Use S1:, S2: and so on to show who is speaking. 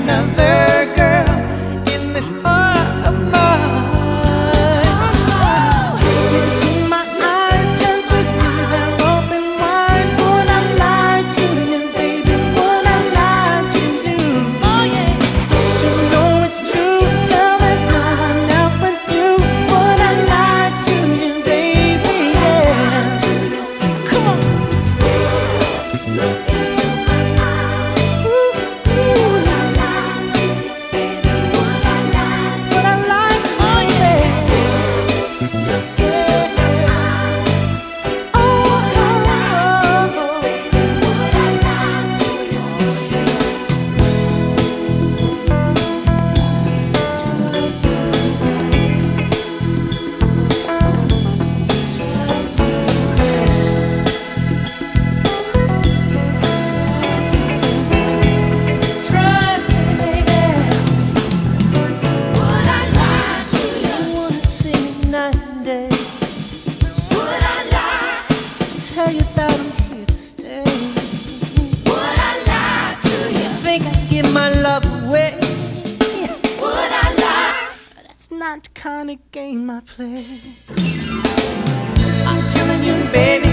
S1: another girl in this heart of mine. Into my eyes, can't you see they're open wide? Would I lie to you, baby? Would I lie to you? Oh yeah. Don't you know it's true? Girl, there's no one else but you. Would I lie to you, baby? Yeah. Come on. Look into my eyes. Would I lie to you, baby? Would I lie to you? Would I lie to you? Oh yeah. Look into my eyes. Oh, would I lie to Trust me, baby. Would I lie to you? I wanna see you night and day. Would I lie? Tell you that I'm here to stay. Would I lie to you? Think I'd give my love away? Would I lie? That's not the kind of game I play. I'm telling you, baby.